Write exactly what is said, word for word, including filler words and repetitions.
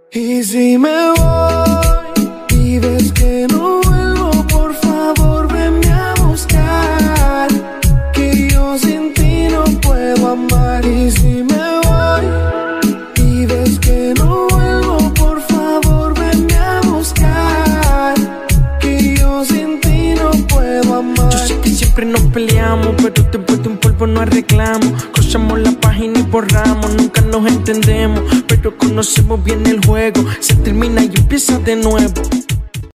Y si me voy y ves que no vuelvo, por favor venme a buscar, que yo sin ti no puedo amar. Y si me voy y ves que no vuelvo, por favor venme a buscar, que yo sin ti no puedo amar. Yo sé que siempre nos peleamos, pero después de un polvo no arreglamos. Cruzamos la página y borramos, nunca nos entendemos, pero conocemos bien el juego. Se termina y empieza de nuevo.